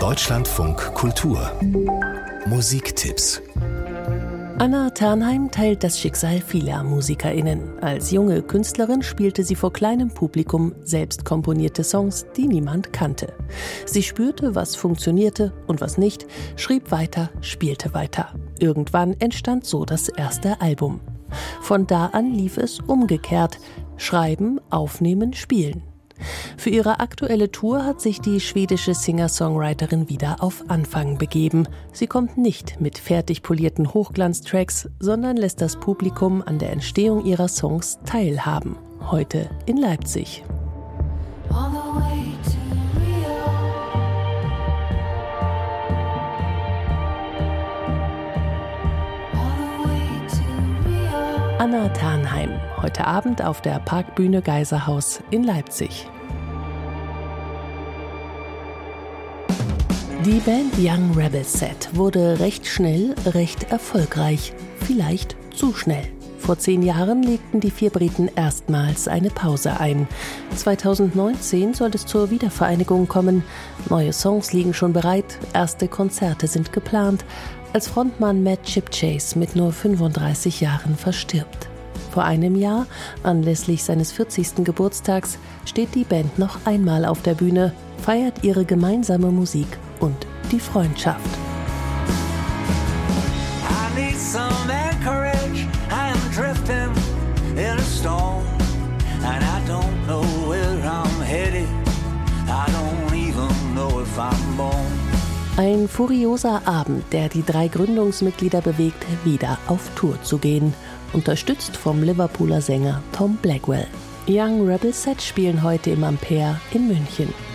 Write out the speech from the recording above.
Deutschlandfunk Kultur Musiktipps. Anna Ternheim teilt das Schicksal vieler MusikerInnen. Als junge Künstlerin spielte sie vor kleinem Publikum selbst komponierte Songs, die niemand kannte. Sie spürte, was funktionierte und was nicht, schrieb weiter, spielte weiter. Irgendwann entstand so das erste Album. Von da an lief es umgekehrt: Schreiben, Aufnehmen, Spielen. Für ihre aktuelle Tour hat sich die schwedische Singer-Songwriterin wieder auf Anfang begeben. Sie kommt nicht mit fertig polierten Hochglanztracks, sondern lässt das Publikum an der Entstehung ihrer Songs teilhaben. Heute in Leipzig. Anna Ternheim, heute Abend auf der Parkbühne Geiserhaus in Leipzig. Die Band Young Rebel Set wurde recht schnell, recht erfolgreich. Vielleicht zu schnell. Vor 10 Jahren legten die 4 Briten erstmals eine Pause ein. 2019 soll es zur Wiedervereinigung kommen. Neue Songs liegen schon bereit, erste Konzerte sind geplant, als Frontmann Matt Chipchase mit nur 35 Jahren verstirbt. Vor einem Jahr, anlässlich seines 40. Geburtstags, steht die Band noch einmal auf der Bühne, feiert ihre gemeinsame Musik und die Freundschaft. Ein furioser Abend, der die 3 Gründungsmitglieder bewegt, wieder auf Tour zu gehen. Unterstützt vom Liverpooler Sänger Tom Blackwell. Young Rebel Set spielen heute im Ampere in München.